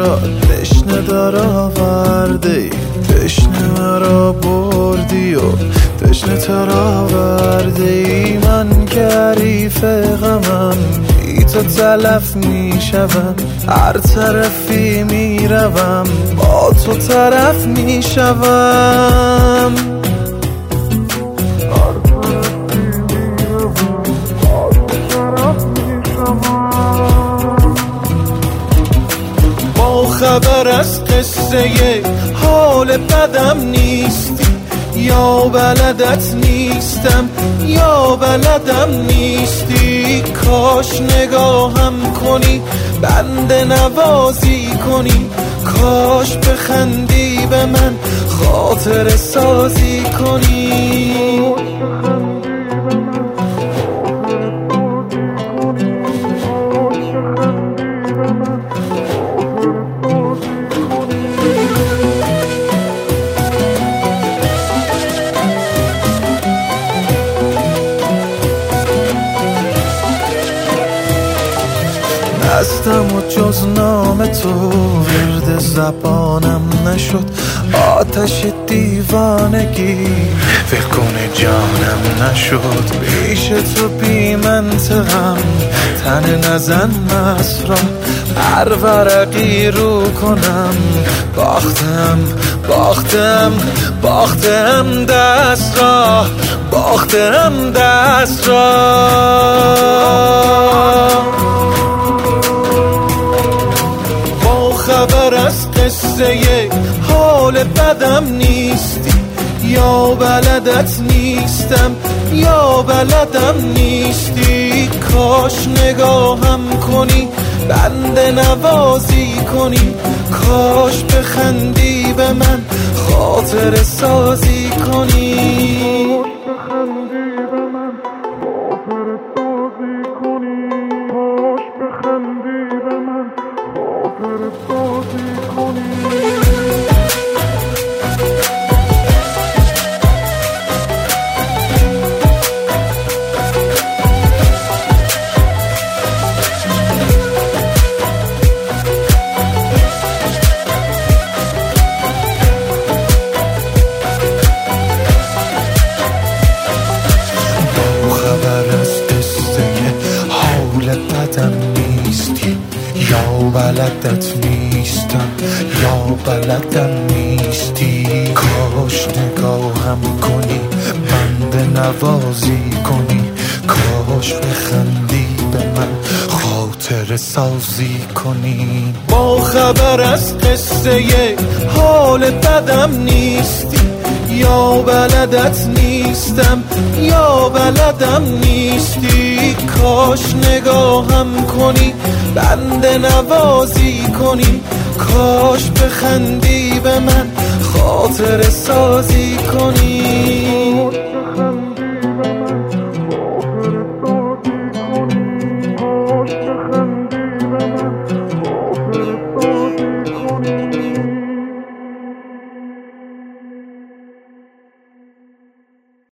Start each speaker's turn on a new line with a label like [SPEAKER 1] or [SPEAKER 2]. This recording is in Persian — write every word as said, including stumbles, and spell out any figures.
[SPEAKER 1] برات تشنه در آورده، تشنه مرا بردی و تشنه تر آورده. من که حریف غمم بی تو تلف می شوم، هر طرفی می روم با تو طرف می شوم. خبر از قصه حال بدم نیستی، یا بلدت نیستم یا بلدم نیستی. کاش نگاهم کنی بنده نوازی کنی، کاش بخندی به من خاطر سازی کنی. دستم و جز نام تو ورد زبانم نشد، آتش دیوانگی فکر جانم نشد. پیش تو بی منطقم تن نزن مسرم، هر ورقی رو کنم باختم باختم باختم دست را، باختم دست را. خبر از قصه حال بدم نیستی، یا بلدت نیستم یا بلدم نیستی. کاش نگاهم کنی بنده نوازی کنی، کاش بخندی به من خاطر سازی کنی. یا بلدت نیستم یا بلدم نیستی. کاش نگاهم کنی بنده نوازی کنی، کاش بخندی به من خاطر سازی کنی. با خبر از قصه حال بدم نیستی، یا بلدت نیستم یا بلدم نیستی. کاش نگاهم کنی بنده نوازی کنی، کاش بخندی به من خاطر سازی کنی.